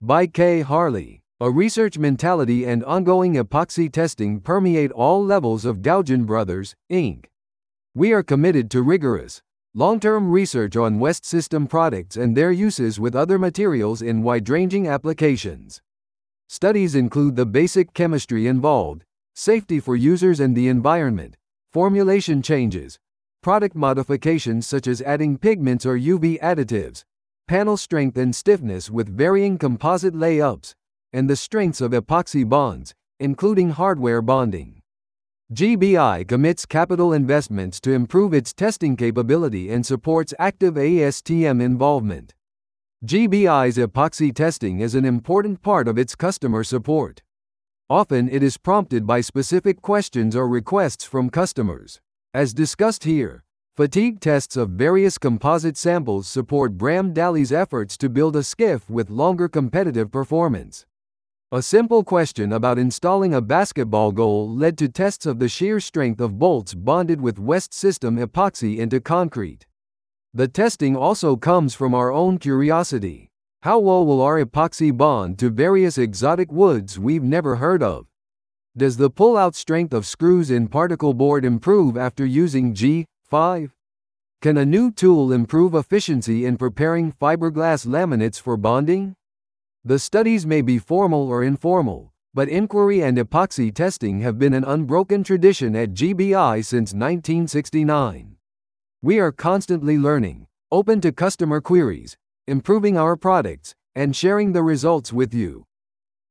By K. Harley. A research mentality and ongoing epoxy testing permeate all levels of Gauguin Brothers, Inc. We are committed to rigorous, long-term research on West System products and their uses with other materials in wide-ranging applications. Studies include the basic chemistry involved, safety for users and the environment, formulation changes, product modifications such as adding pigments or UV additives, panel strength and stiffness with varying composite layups, and the strengths of epoxy bonds, including hardware bonding. GBI commits capital investments to improve its testing capability and supports active ASTM involvement. GBI's epoxy testing is an important part of its customer support. Often it is prompted by specific questions or requests from customers. As discussed here, fatigue tests of various composite samples support Bram Daly's efforts to build a skiff with longer competitive performance. A simple question about installing a basketball goal led to tests of the shear strength of bolts bonded with West System epoxy into concrete. The testing also comes from our own curiosity. How well will our epoxy bond to various exotic woods we've never heard of? Does the pull-out strength of screws in particle board improve after using G5? Can a new tool improve efficiency in preparing fiberglass laminates for bonding? The studies may be formal or informal, but inquiry and epoxy testing have been an unbroken tradition at GBI since 1969. We are constantly learning, open to customer queries, improving our products, and sharing the results with you.